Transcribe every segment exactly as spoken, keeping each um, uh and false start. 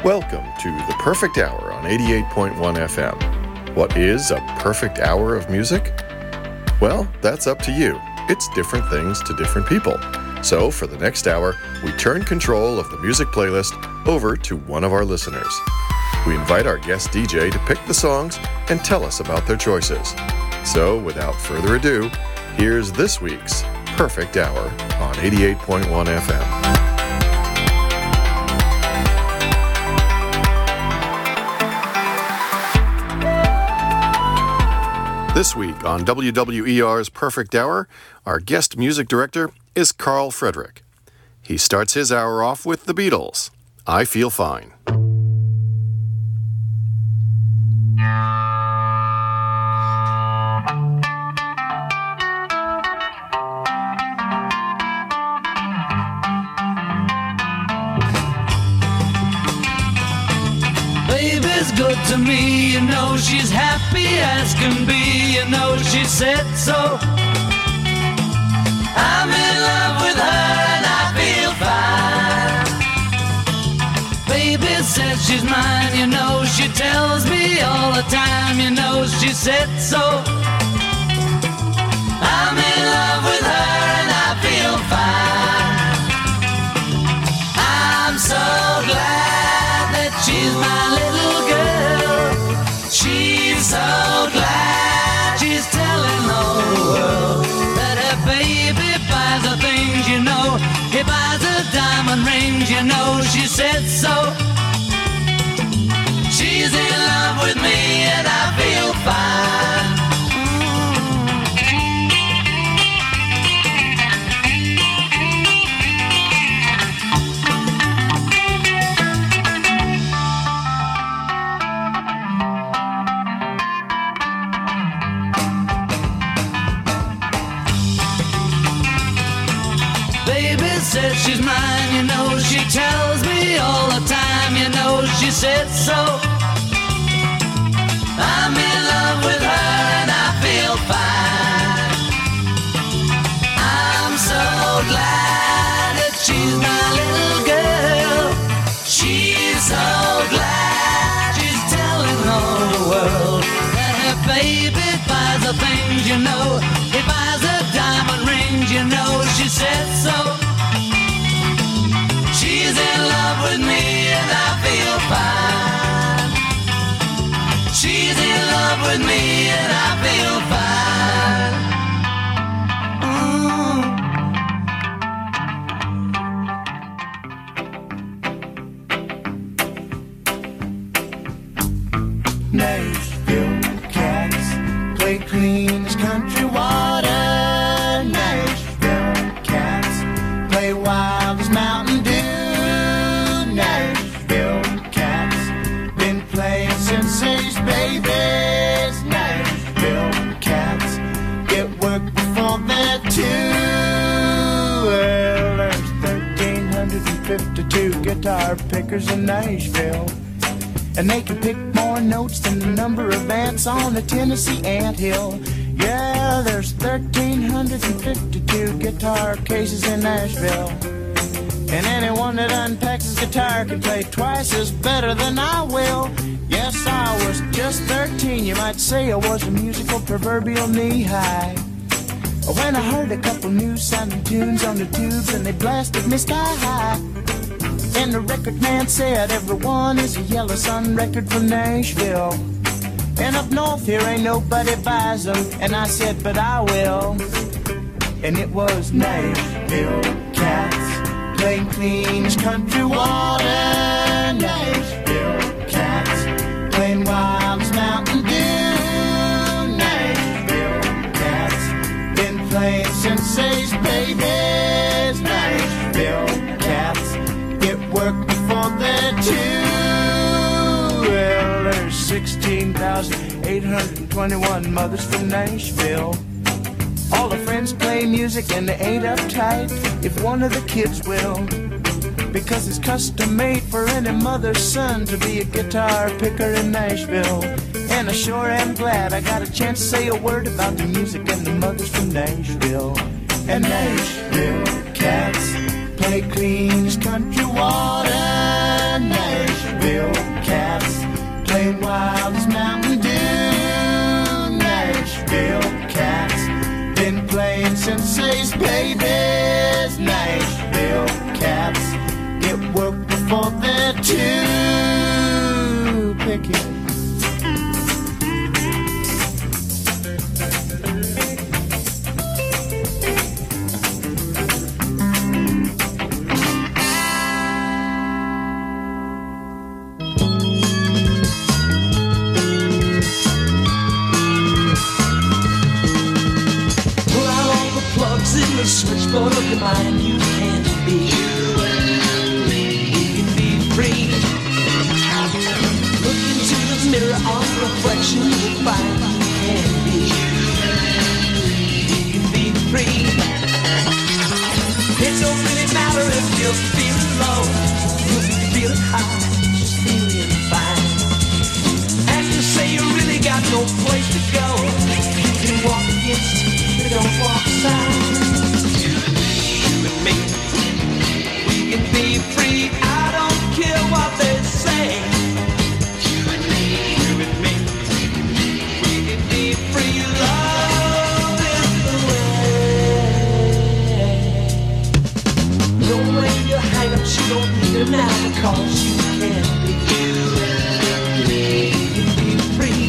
Welcome to The Perfect Hour on eighty-eight point one F M. What is a perfect hour of music? Well, that's up to you. It's different things to different people. So, for the next hour, we turn control of the music playlist over to one of our listeners. We invite our guest D J to pick the songs and tell us about their choices. So, without further ado, here's this week's Perfect Hour on eighty-eight point one F M. This week on W W E R's Perfect Hour, our guest music director is Carl Frederick. He starts his hour off with the Beatles, I Feel Fine. Baby's good to me, you know she's happy as can be, you know she said so. I'm in love with her and I feel fine. Baby says she's mine, you know she tells me all the time, you know she said so. I'm in love with her and I feel fine. I'm so glad that she's my little girl. She's so glad she's telling the whole world that her baby buys her things, you know. He buys her diamond rings, you know. She said so. She's in love with me and I feel fine. Says she's mine, you know, she tells me all the time, you know, she said so. I'm in love with her and I feel fine. I'm so glad that she's my little girl. She's so glad she's telling all the world that her baby buys her things, you know. He buys her diamond rings, you know, she said so. She's in love with me and I feel fine. She's in love with me and I feel fine. Nashville cats play clean as country water. Nashville cats play wild as mountain dew. Babies, Nashville cats get work before they're two. Well, there's one thousand three hundred fifty-two guitar pickers in Nashville, and they can pick more notes than the number of ants on the Tennessee anthill. Yeah, there's one thousand three hundred fifty-two guitar cases in Nashville, and anyone that unpacks his guitar can play twice as better than I will. Yes, I was just thirteen, you might say I was a musical proverbial knee-high, when I heard a couple new-sounding tunes on the tubes and they blasted me sky-high. And the record man said, everyone is a Yellow Sun record from Nashville, and up north here ain't nobody buys them. And I said, but I will. And it was Nashville cats playing clean as country water. Nashville cats playing wild as mountain dew. Nashville cats been playing since they's babies. Nashville cats get work before they're two. Well, there's sixteen thousand eight hundred twenty-one mothers from Nashville. All the friends play music and they ain't uptight if one of the kids will, because it's custom made for any mother's son to be a guitar picker in Nashville. And I sure am glad I got a chance to say a word about the music and the mothers from Nashville. And Nashville cats play clean as country water. Nashville feeling high, she's feeling fine. And you say you really got no place to go. You can walk against, but don't walk aside. You and me, you and me, we can be free. I don't care what they say. You and me, you and me, we can be free. Love is the way. Don't wait your hang-ups, you don't need them now because you can be. You can be free.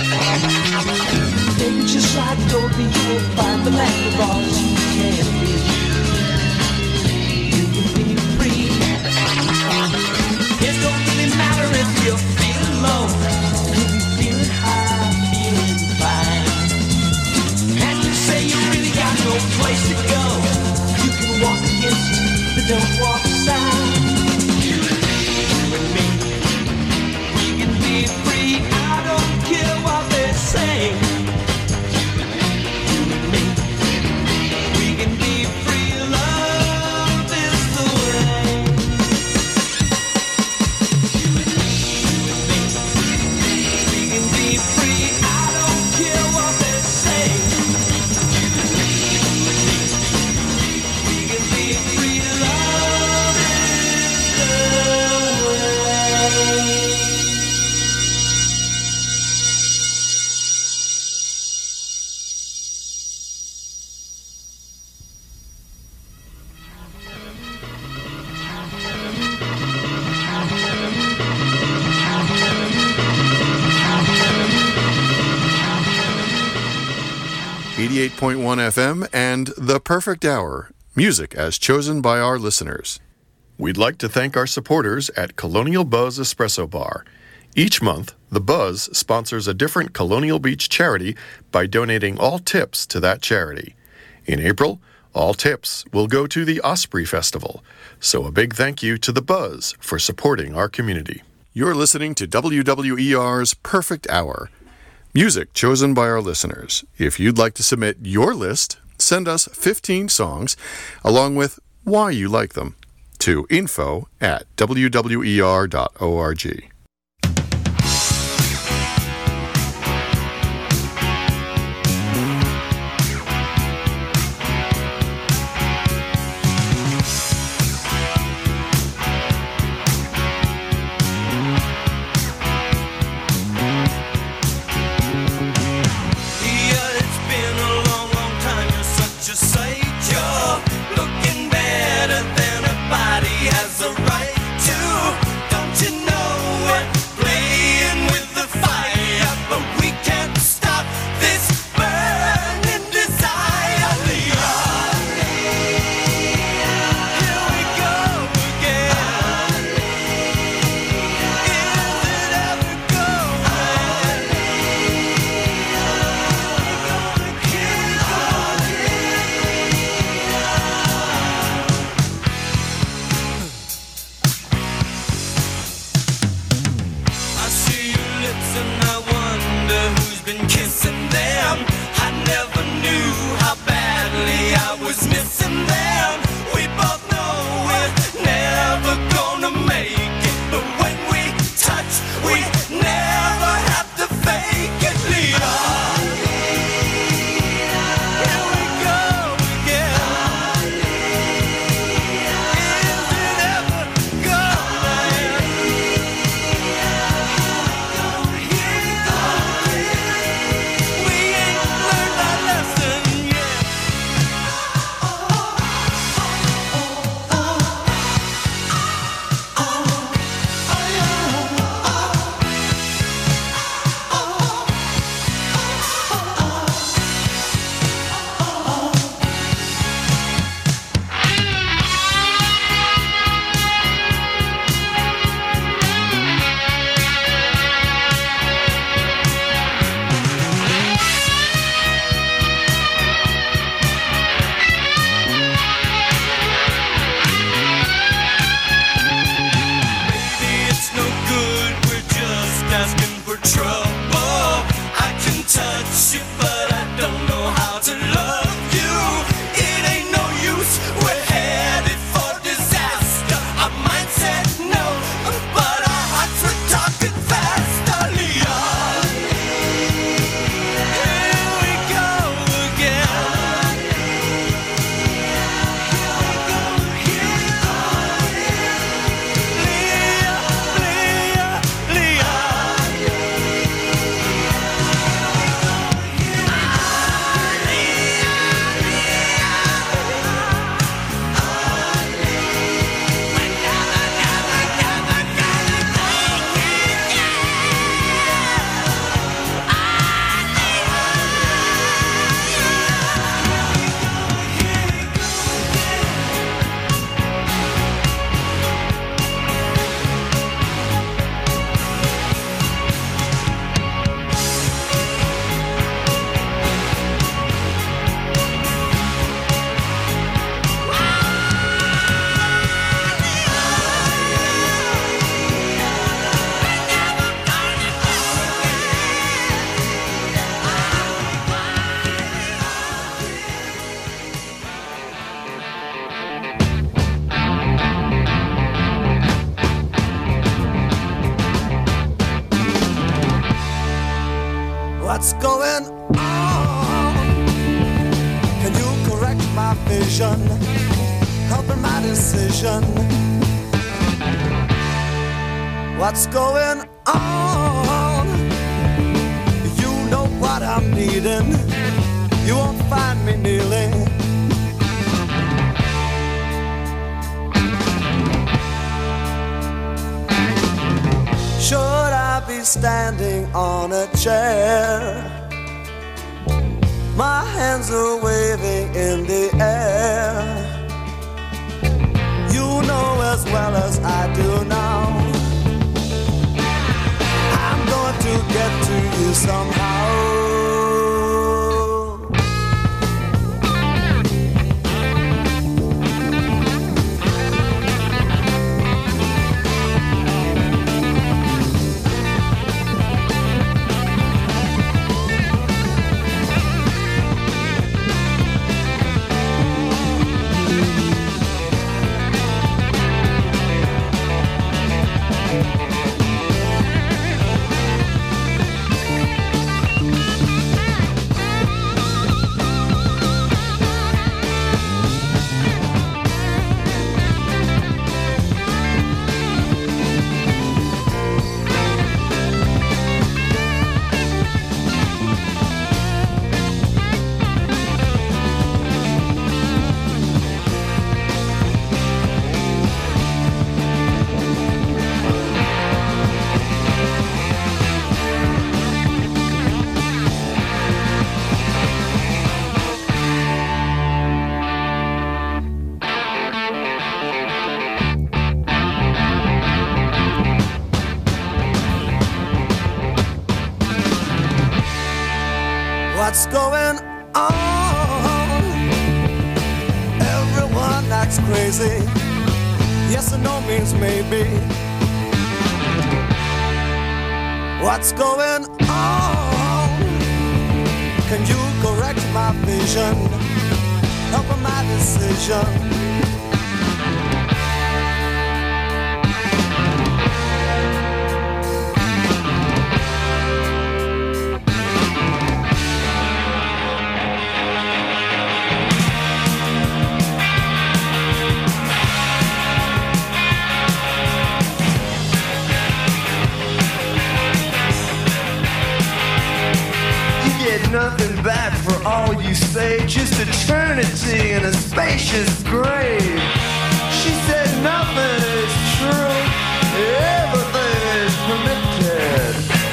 Maybe just like Dorothy, you will find the land of all you can be. You can be free. It don't really matter if you're feeling low, if you're feeling high, feeling fine. And you say you really got no place to go. You can walk against, but don't walk aside. You and me, you and me, we can be free. I don't care what they say. You and me, you and me, we can be free. Love is the way. You and me, you and me, we can be free. I don't care what they say. You and me, you and me, we can be free. Love is the way. eighty-eight point one F M and The Perfect Hour, music as chosen by our listeners. We'd like to thank our supporters at Colonial Buzz Espresso Bar. Each month, the Buzz sponsors a different Colonial Beach charity by donating all tips to that charity. In April, all tips will go to the Osprey Festival. So a big thank you to the Buzz for supporting our community. You're listening to W W E R's Perfect Hour, music chosen by our listeners. If you'd like to submit your list, send us fifteen songs along with why you like them to info at w w e r dot org. Yeah, it's been a long, long time. You're such a sight. You're looking better than a body has a right to. Don't you know it? Playing with the fire, but we can't stop this burning desire. Here we go again. Is it ever going? I see your lips and I wonder who's been kissing them. I never knew how badly I was missing them. We both know we're never gonna make it, but when we touch, we never have to fake it. Leah, here we go again. Is it ever going? What's going on? Can you correct my vision? Helping my decision. What's going on? You know what I'm needing. You won't find me kneeling. Should I be standing on a chair? My hands are waving in the air. You know as well as I do now, I'm going to get to you somehow. What's going on? Everyone acts crazy. Yes or no means maybe. What's going on? Can you correct my vision? Help with my decision. Nothing back for all you say, just eternity in a spacious grave. She said nothing is true, everything is permitted.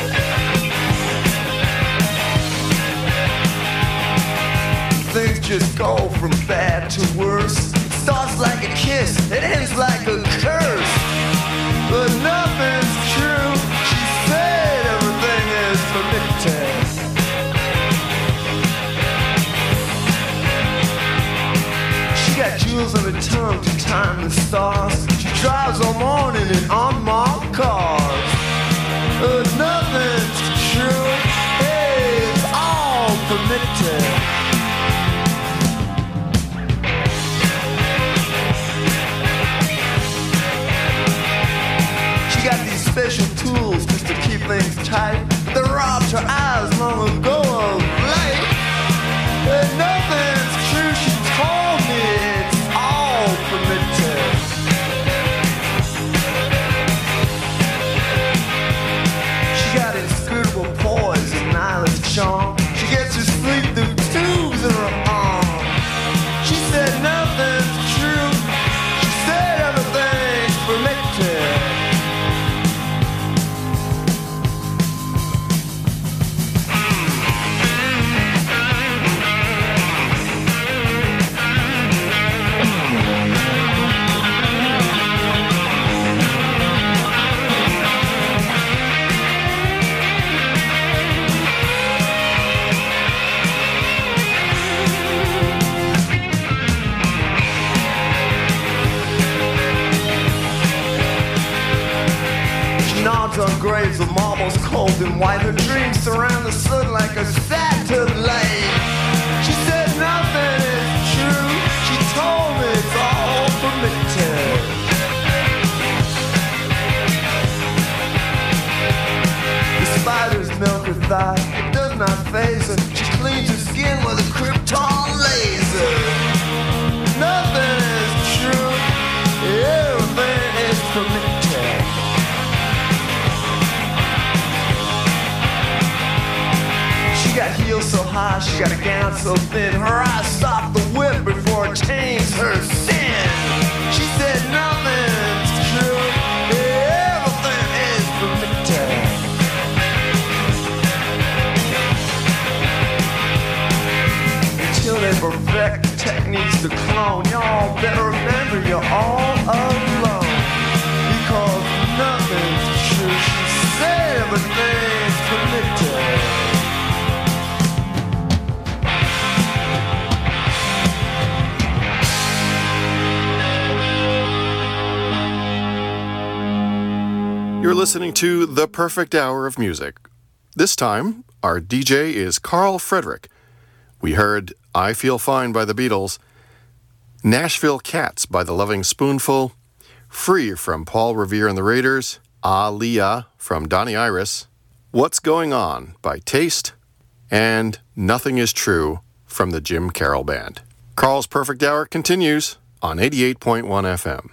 Things just go from bad to worse. It starts like a kiss, it ends like a curse. But nothing's true, she said everything is permitted. She got jewels on her tongue to time the stars. She drives all morning in unmarked cars. But nothing's true, hey, it's all permitted. She got these special tools just to keep things tight. They robbed her eyes long ago of light. But nothing's true, she told me it's all permitted. She got inscrutable poise and eyeless charm. She gets her sleep through tubes in her arm. She said nothing's true, she said everything's permitted. On graves of marbles cold and white. Her dreams surround the sun like a satellite. She said nothing is true, she told me it's all permitted. The spiders milk her thigh, it does not phase her. She cleans her skin with a Krypton laser. Nothing is true, everything is permitted. She got heels so high, she got a gown so thin. Her eyes stop the whip before it taints her sin. She said nothing's true, everything is permitted. Until they perfect the techniques to clone, y'all better remember you're all alone. Because nothing's true, she said everything's permitted. You're listening to The Perfect Hour of Music. This time, our D J is Carl Frederick. We heard I Feel Fine by the Beatles, Nashville Cats by the Loving Spoonful, Free from Paul Revere and the Raiders, Ah Leah from Donnie Iris, What's Going On by Taste, and Nothing Is True from the Jim Carroll Band. Carl's Perfect Hour continues on eighty-eight point one F M.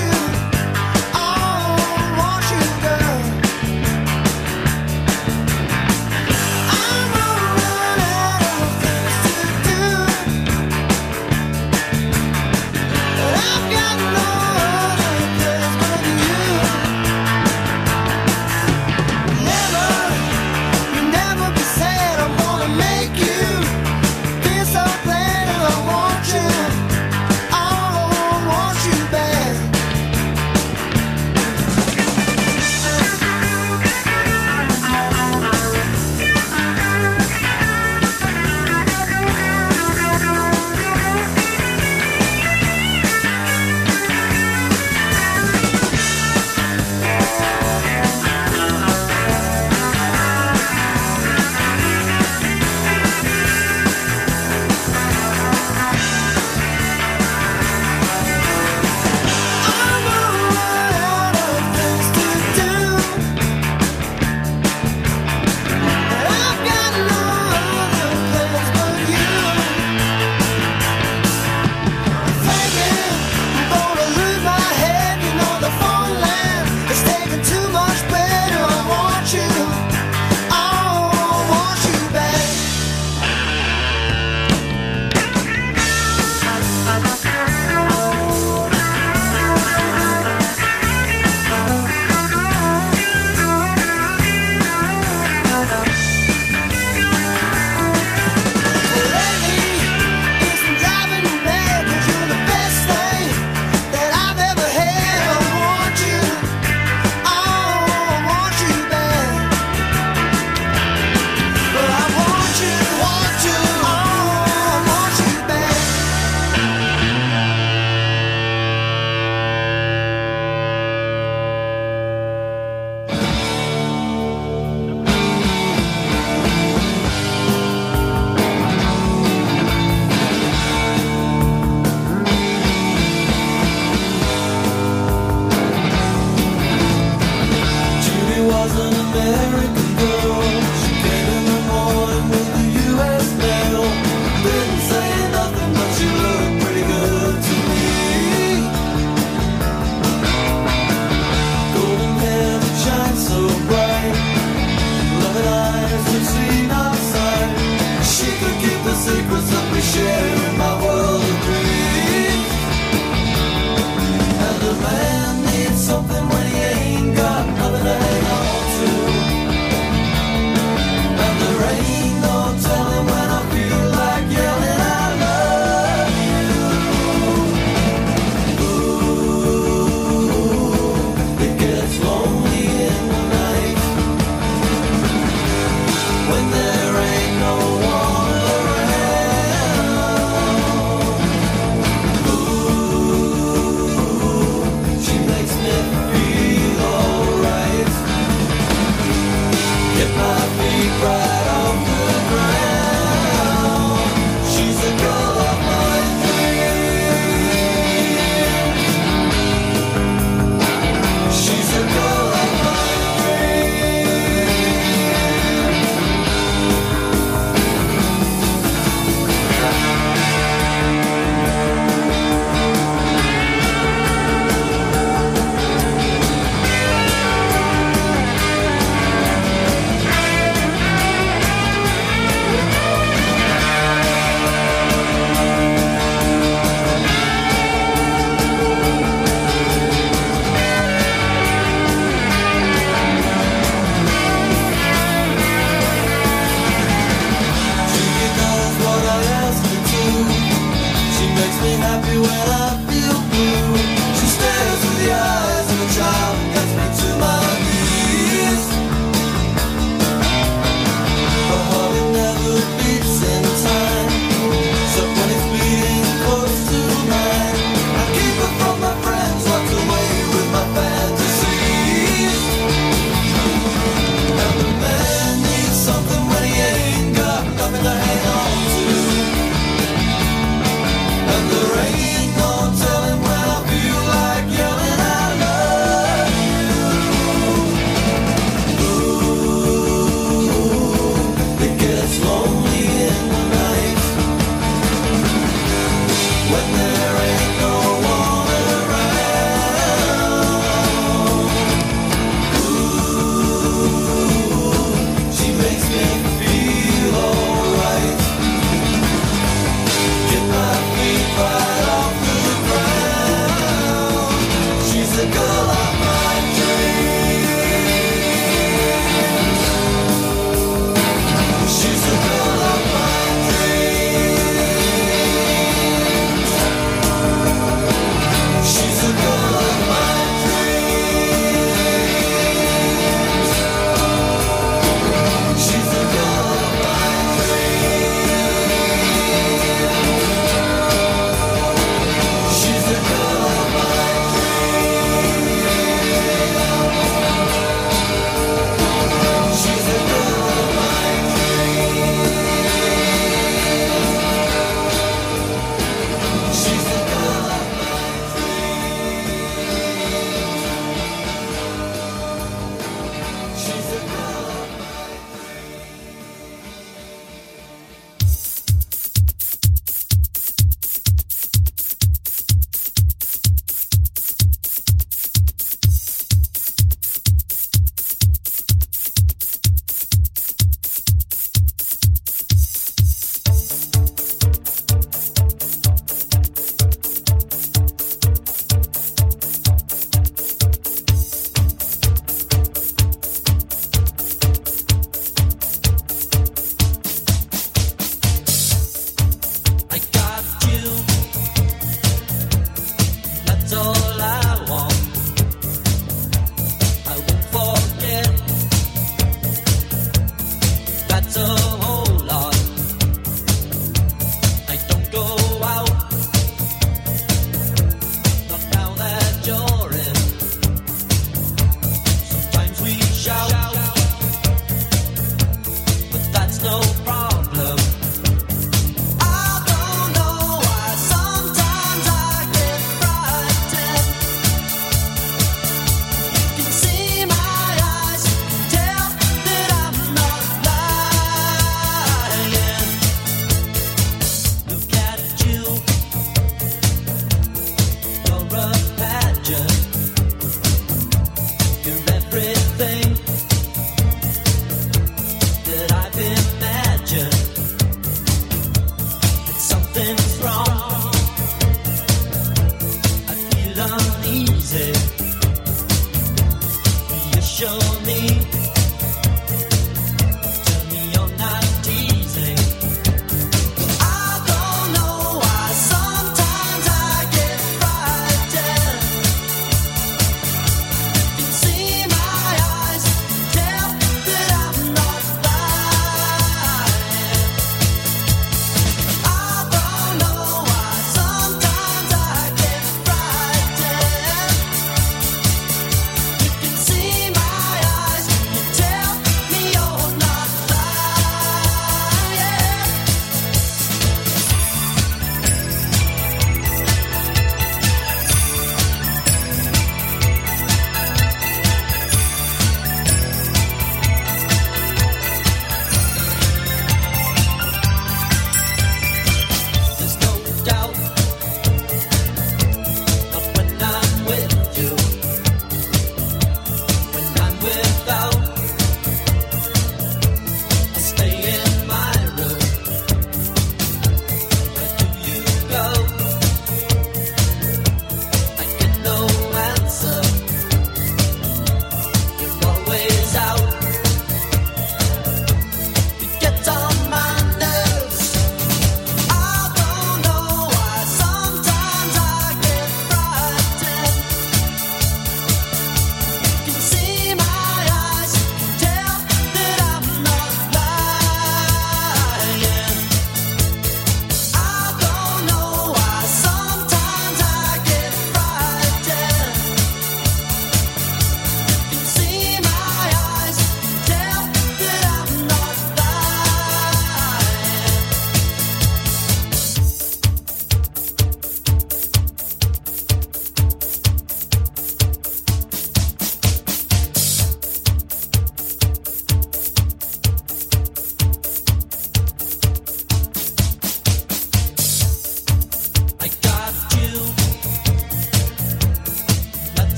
Oh,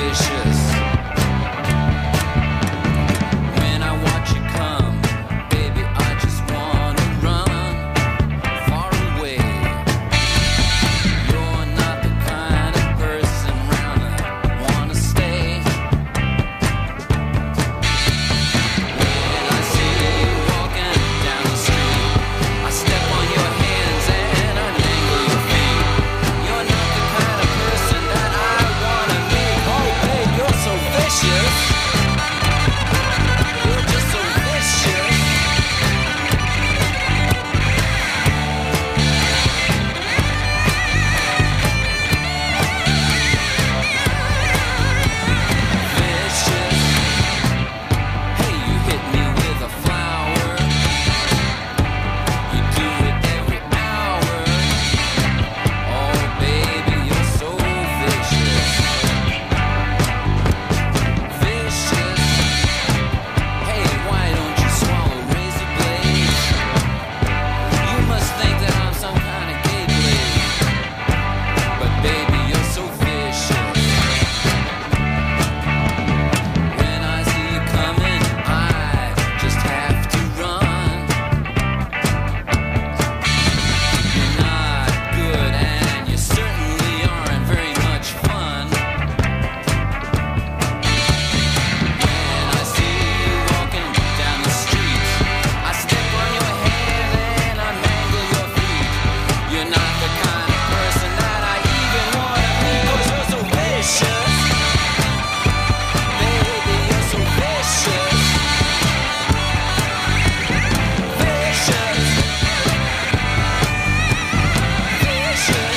vicious. When I watch you come, baby, I just wanna run far away. You're not the kind of person round I wanna stay. When I see you walking down the street, I step on your hands and untangle your feet. You're not the kind of person that I wanna meet. Oh, babe, you're so vicious. You're just so vicious. Vicious. Hey, you hit me with a flower. You do it every hour. Oh, baby, you're so vicious. Vicious. Hey, why don't you swallow razor blades? You must think that I'm some kind of gay blade. But baby, you're so vicious. When I see you coming, I just have to run. You're not good and you certainly aren't very much fun. When I see you walking down the street, I step on your hand and I mangle your feet. You're not the kind of person that I even wanna meet. 'Cause you're so vicious. Baby, you're so vicious. Vicious. Vicious.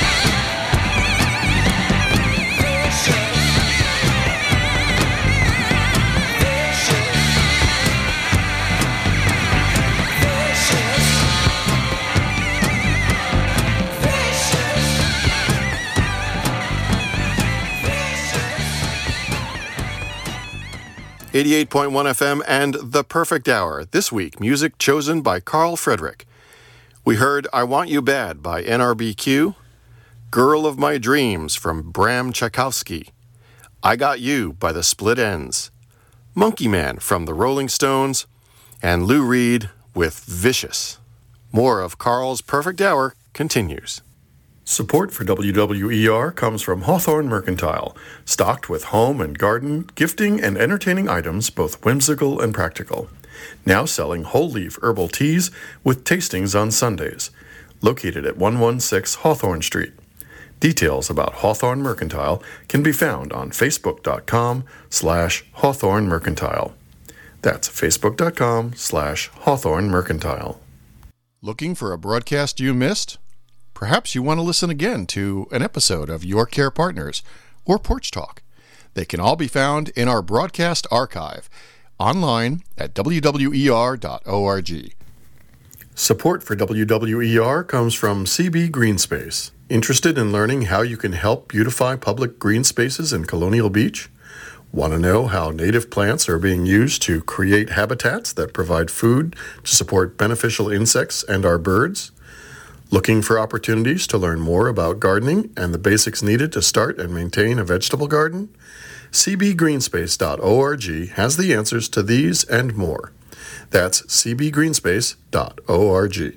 eighty-eight point one F M and The Perfect Hour. This week, music chosen by Carl Frederick. We heard I Want You Bad by N R B Q, Girl of My Dreams from Bram Tchaikovsky, I Got You by the Split Enz, Monkey Man from the Rolling Stones, and Lou Reed with Vicious. More of Carl's Perfect Hour continues. Support for W W E R comes from Hawthorne Mercantile, stocked with home and garden, gifting, and entertaining items both whimsical and practical. Now selling whole-leaf herbal teas with tastings on Sundays. Located at one sixteen Hawthorne Street. Details about Hawthorne Mercantile can be found on facebook.com slash Hawthorne Mercantile. That's facebook.com slash Hawthorne Mercantile. Looking for a broadcast you missed? Perhaps you want to listen again to an episode of Your Care Partners or Porch Talk. They can all be found in our broadcast archive online at w w e r dot org. Support for W W E R comes from C B Greenspace. Interested in learning how you can help beautify public green spaces in Colonial Beach? Want to know how native plants are being used to create habitats that provide food to support beneficial insects and our birds? Looking for opportunities to learn more about gardening and the basics needed to start and maintain a vegetable garden? c b greenspace dot org has the answers to these and more. That's c b greenspace dot org.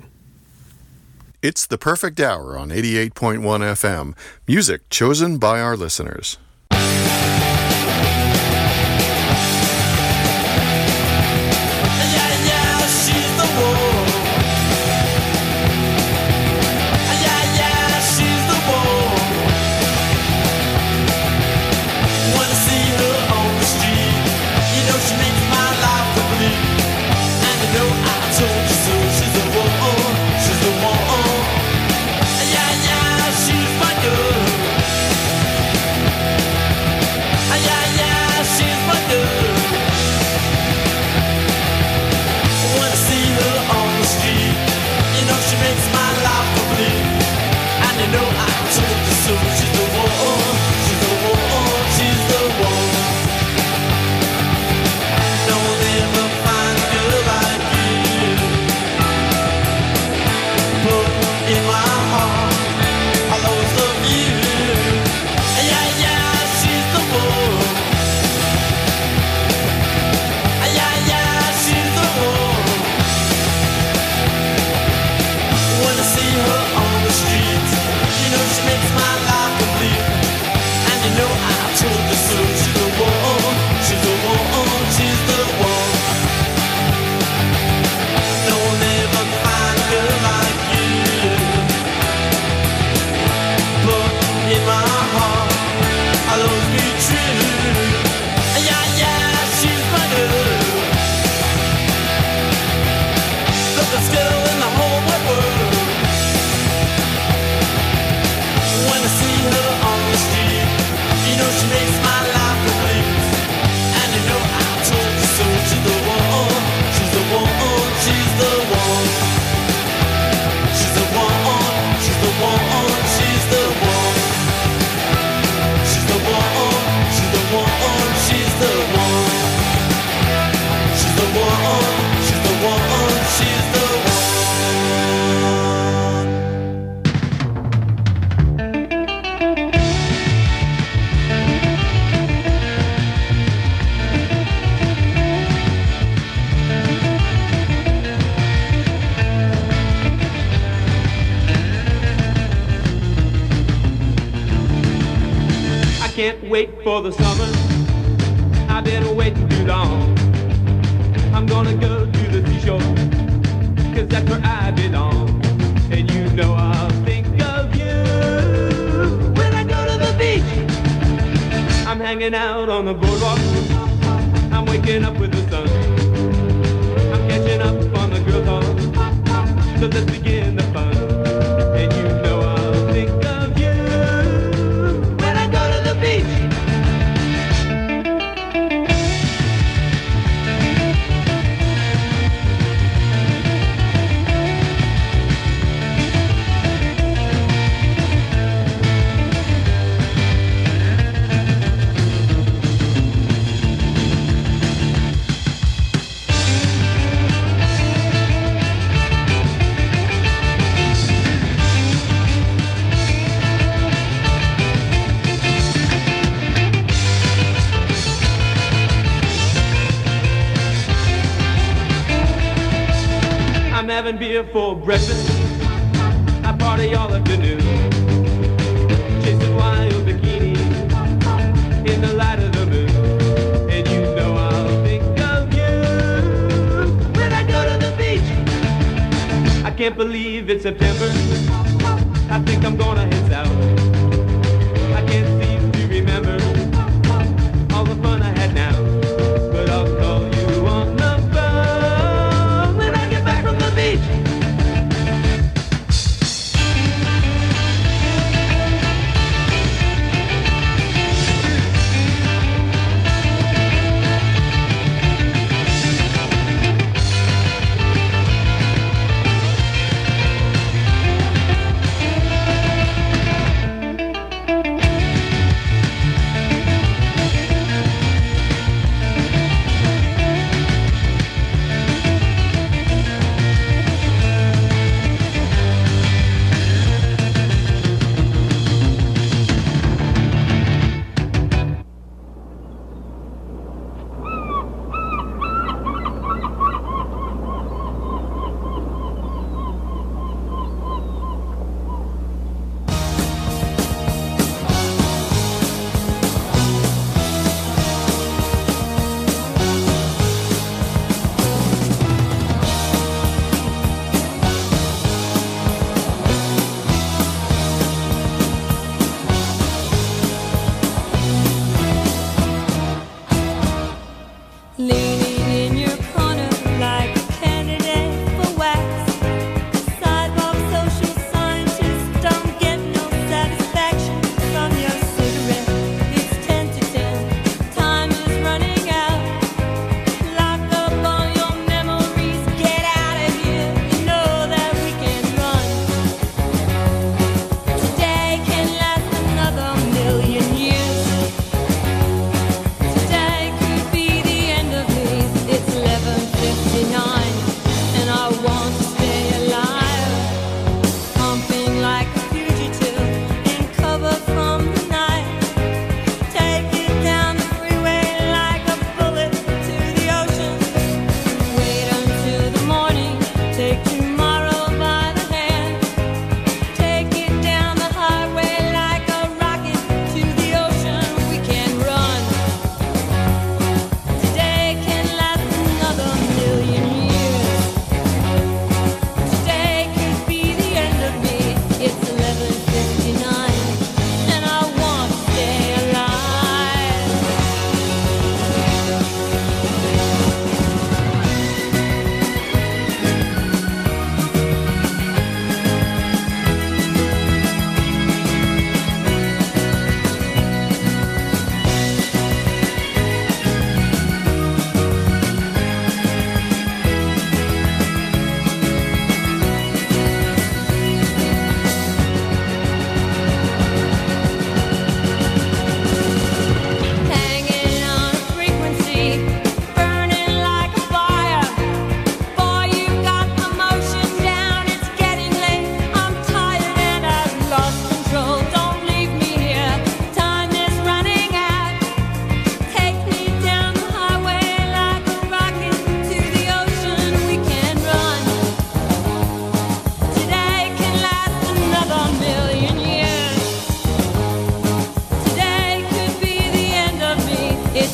It's The Perfect Hour on eighty-eight point one F M, music chosen by our listeners. She's the one. wait for the summer. I've been waiting too long. I'm gonna go to the seashore, cause that's where I belong. And you know I'll think of you when I go to the beach. I'm hanging out on the boardwalk. I'm waking up with the sun. I'm catching up on the girl talk. So let's begin the fun. And you know I'll think of you when I go to the beach. I'm having beer for breakfast. I party all afternoon, chasing wild bikinis in the light of the moon. And you know I'll think of you when I go to the beach. I can't believe it's September. I think I'm gonna head south. I can't seem to remember all the fun I had now, but I'll call you on the phone when I get back from the beach.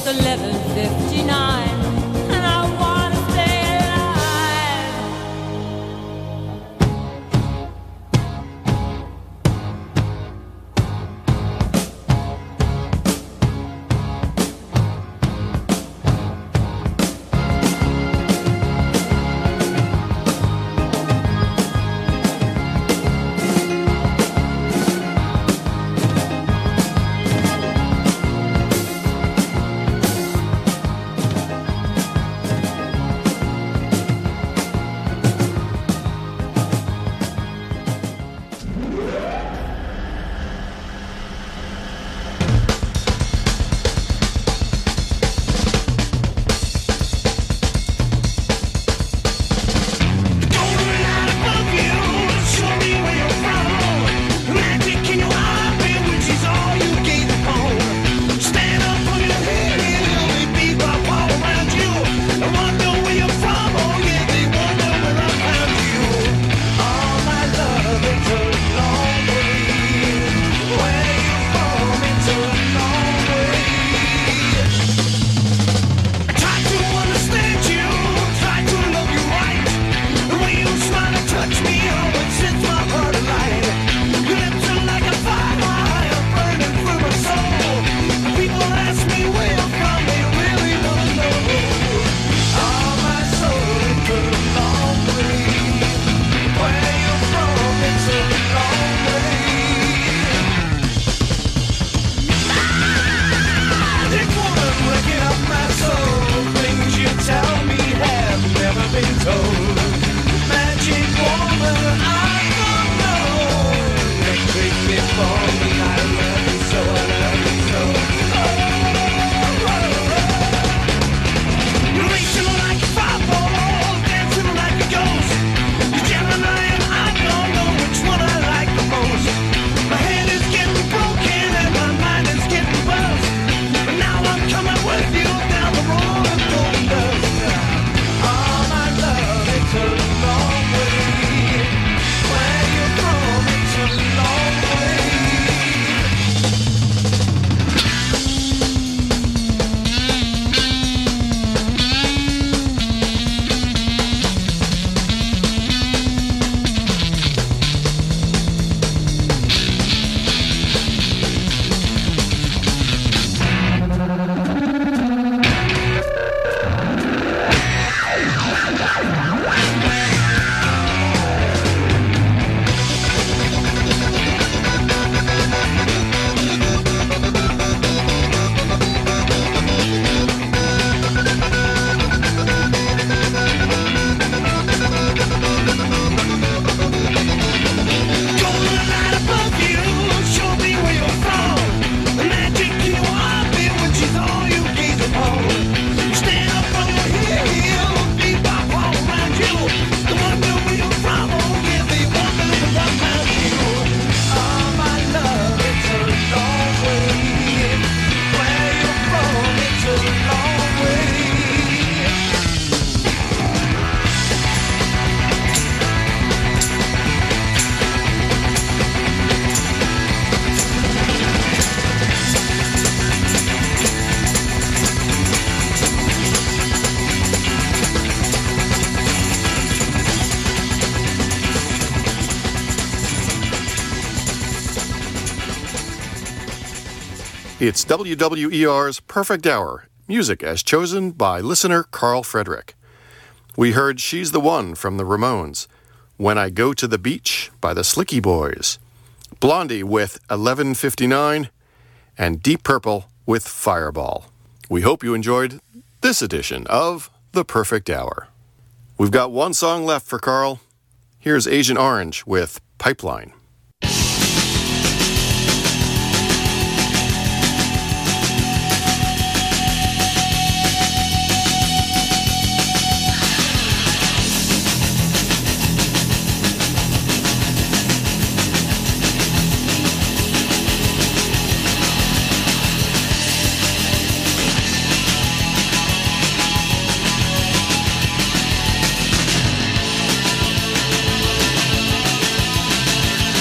eleven fifty-nine, and I wanna stay alive. It's W W E R's Perfect Hour, music as chosen by listener Carl Frederick. We heard She's the One from the Ramones, When I Go to the Beach by the Slicky Boys, Blondie with eleven fifty-nine, and Deep Purple with Fireball. We hope you enjoyed this edition of The Perfect Hour. We've got one song left for Carl. Here's Agent Orange with Pipeline. Pipeline.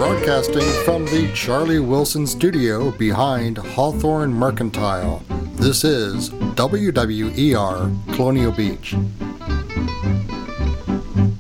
Broadcasting from the Charlie Wilson studio behind Hawthorne Mercantile, this is W W E R Colonial Beach.